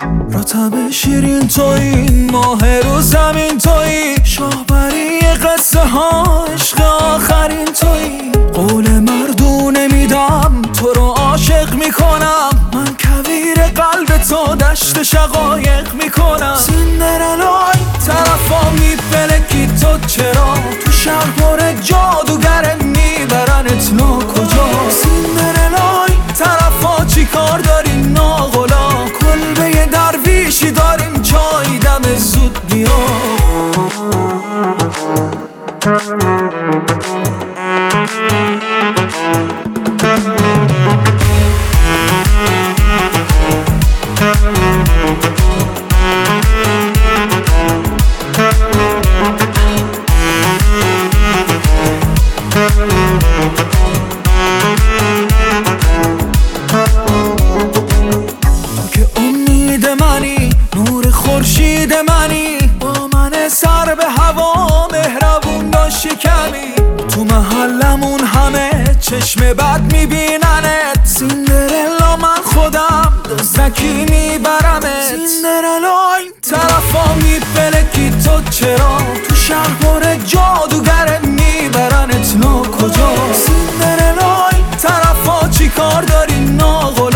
رطب شیرین تویی، ماه رو زمین تویی، شاهبری قصه ها عشق آخرین تویی. قول مردو نمیدم تو رو عاشق میکنم، من کویر قلب تو دشت شقایق میکنم. سیندرلای طرفا میپلکی تو چرا، تو شهر پر جادوگره میبرنت کجا. سیندرلای طرفا چی کار داری ناغلا، کلبه درویشی داریم چای دم زود بیا. نور خورشید منی، با من سر به هوا مهربون باشی کمی. تو محلمون همه چشم بد میبیننت، سیندرلا من خودم دزدکی میبرمت. سیندرلای طرفا میپلکی تو چرا، تو شهر پر جادوگره میبرنت کجا. سیندرلای طرفا چی کار داری ناغلا،